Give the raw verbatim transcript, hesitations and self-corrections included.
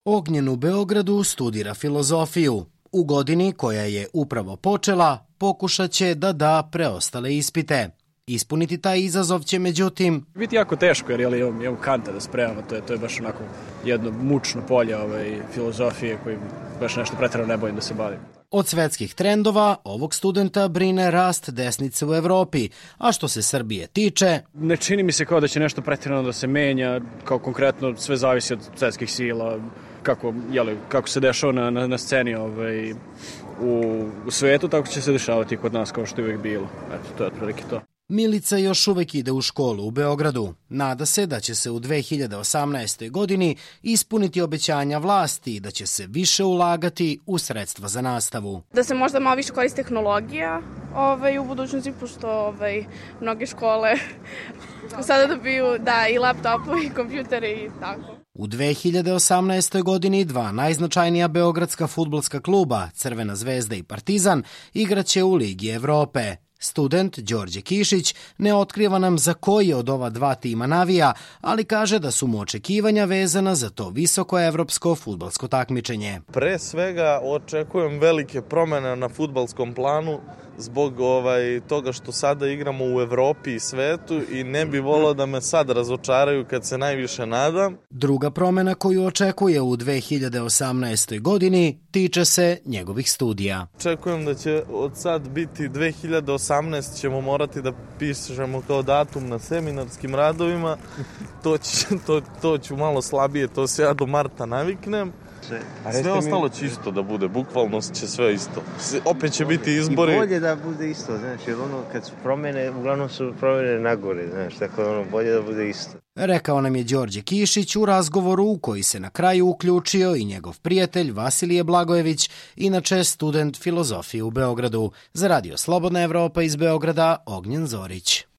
Ognjen u Beogradu studira filozofiju. U godini koja je upravo počela, pokušat će da da preostale ispite. Ispuniti taj izazov će, međutim, biti jako teško jer je imam, imam Kanta da spremamo, to je, to je baš onako jedno mučno polje ovaj, filozofije koji baš nešto pretjerano ne bojim da se bavim. Od svetskih trendova ovog studenta brine rast desnice u Evropi, a što se Srbije tiče... Ne čini mi se kao da će nešto pretjerano da se menja, kao konkretno sve zavisi od svetskih sila, kako, jeli, kako se dešava na, na, na sceni ovaj, u, u svetu, tako će se dešavati kod nas kao što je uvijek bilo. Eto, to je otprilike to. Milica još uvek ide u školu u Beogradu. Nada se da će se u dve hiljade osamnaestoj. godini ispuniti obećanja vlasti i da će se više ulagati u sredstva za nastavu. Da se možda malo više koristi tehnologija ovaj, u budućnosti, pošto ovaj, mnoge škole sada dobiju da, i laptopovi i kompjutere i tako. U dve hiljade osamnaestoj. godini dva najznačajnija beogradska fudbalska kluba, Crvena zvezda i Partizan, igraće u Ligi Evrope. Student Đorđe Kišić ne otkriva nam za koji od ova dva tima navija, ali kaže da su mu očekivanja vezana za to visoko evropsko fudbalsko takmičenje. Pre svega očekujem velike promene na fudbalskom planu zbog ovaj, toga što sada igramo u Evropi i svetu i ne bi volao da me sad razočaraju kad se najviše nadam. Druga promena koju očekuje u dve hiljade osamnaestoj. godini tiče se njegovih studija. Očekujem da će od sad biti dve hiljade osamnaeste. ćemo morati da pišemo kao datum na seminarskim radovima. To, će, to, to ću malo slabije, to se ja do marta naviknem. Sve ostalo će isto da bude, bukvalno će sve isto. Opet će biti izbori. I bolje da bude isto, znaš, jer ono kad su promjene, uglavnom su promjene nagore, znaš, tako da ono bolje da bude isto. Rekao nam je Đorđe Kišić u razgovoru u koji se na kraju uključio i njegov prijatelj Vasilije Blagojević, inače student filozofije u Beogradu. Za Radio Slobodna Evropa iz Beograda, Ognjen Zorić.